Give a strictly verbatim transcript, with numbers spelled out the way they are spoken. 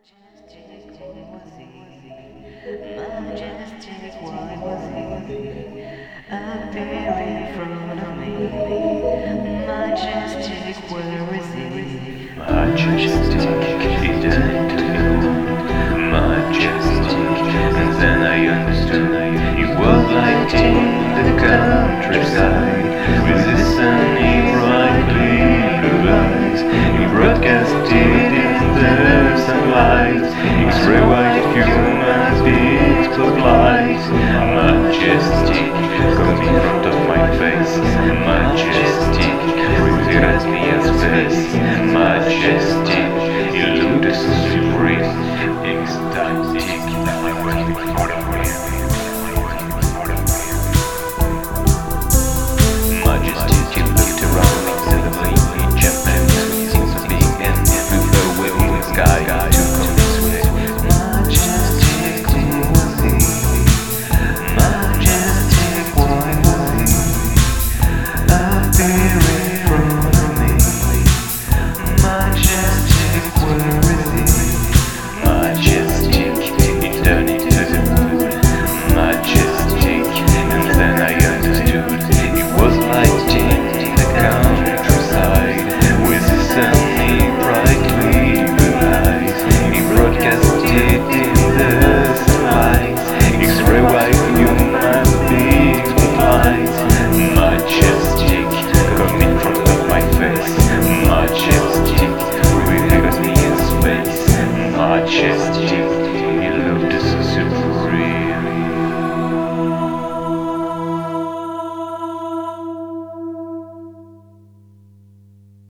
Majestic, what was he? Majestic, what was he? Appear in front of me. Majestic, where is he? Majestic, he turned to me. Majestic, and then I understood. He was lighting the countryside with his sunny, brightly blue eyes. He broadcasted in the sunlight X-ray white human beings spotlight. Majestic, come in front of my face. Majestic, breathe at me as space. Majestic, he looked so supreme, ecstatic, I went in front of me. Majestic, he looked around me suddenly, he jumped and he seemed to be and flew away in the sky to come this way. Majestic, who was he? Majestic, why was he? Appear in front of me. Majestic, where is he? Majestic, he turned into the moon. Majestic, and then I understood. It was lighting the countryside with his sunny, brightly blue eyes. He broadcasted in the sunlight X-ray white human beings spotlight. Majestic, come in front of my face. Majestic, reveal me in space. Majestic.